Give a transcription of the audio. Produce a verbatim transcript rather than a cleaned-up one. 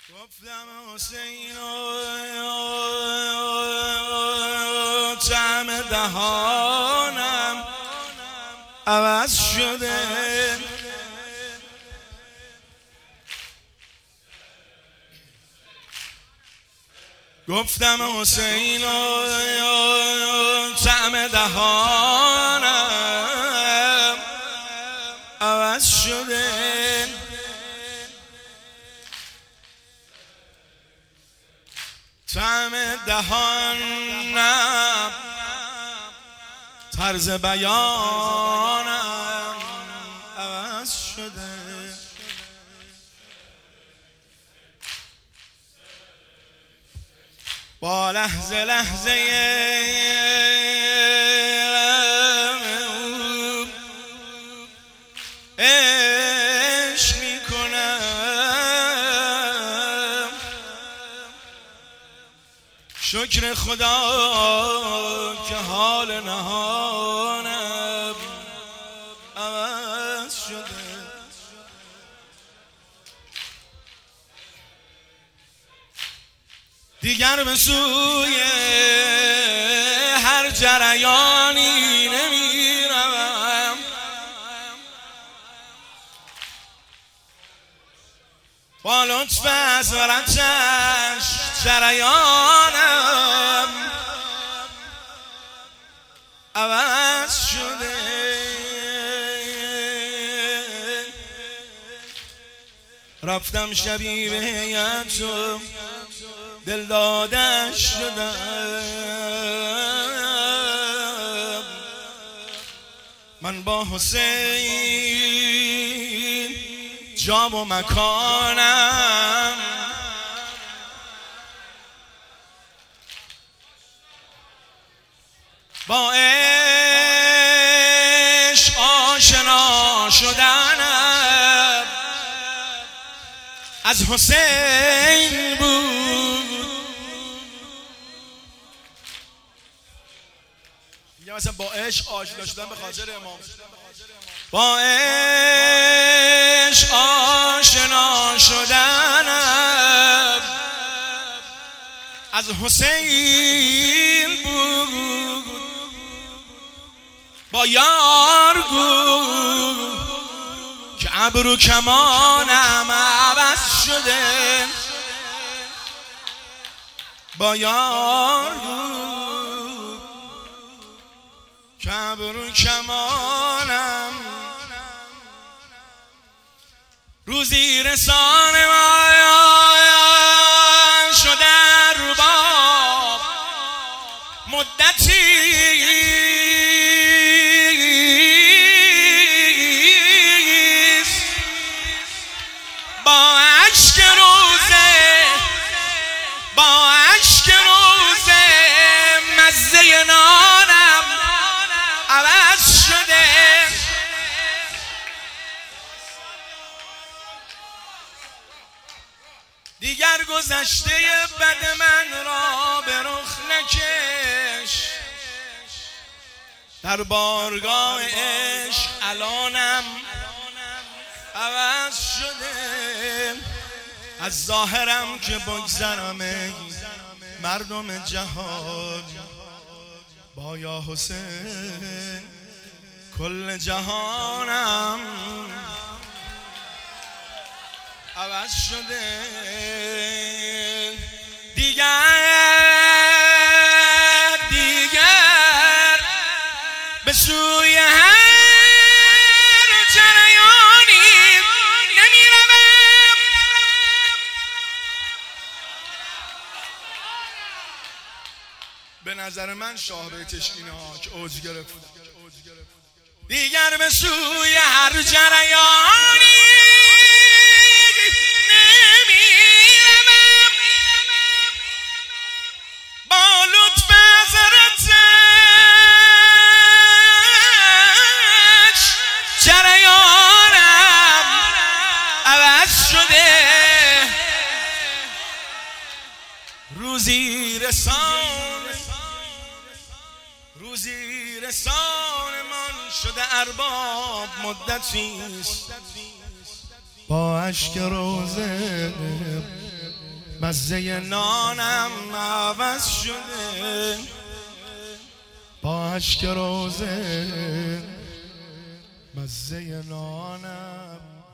گفتم حسین طعم دهانم عوض شده، گفتم حسین طعم دهانم عوض شده، طعم دهانم طرز بیانم عوض شده، با لحظه لحظه عشق میکنم، شکر خدا که حال نهانم عوض شده، دیگر به سوی هر جریانی نمیروم، با لطف حضرتش جریانم عوض شده، رفتم شبی به هیئت و دل دادش شدم، من با حسین جا و مکانم با عشق آشنا شدنم از حسین بود، میگم مثلا با عشق آشنا شدن به خاطر امام، با عشق آشنا شدنم از حسین بود، با یار گو که ابرو کمانم عوض شده، با یار گو که ابرو کمانم روزی رسان مایان شده ارباب مدتی با اشک روزه با اشک روزه مزه نانم عوض شده، دیگر گذشته بد من را به رخ نکش، در بارگاه عشق الانم عوض شده، از ظاهرم که بگذرم مردم جهان با یا حسین کل جهانم عوض شده، دیگر دیگر به سوی هر جریانی نمیروم، به نظر من شاه بیتش اینه ها که اوج گرفت، دیگر به سوی هر جریانی نمیروم، با لطف حضرتش جریانم عوض شده، روزی رسان روزی رسان من شده ارباب مدتیست، با اشک روزه مزه نانم عوض شده با اشک روزه، مزه نانم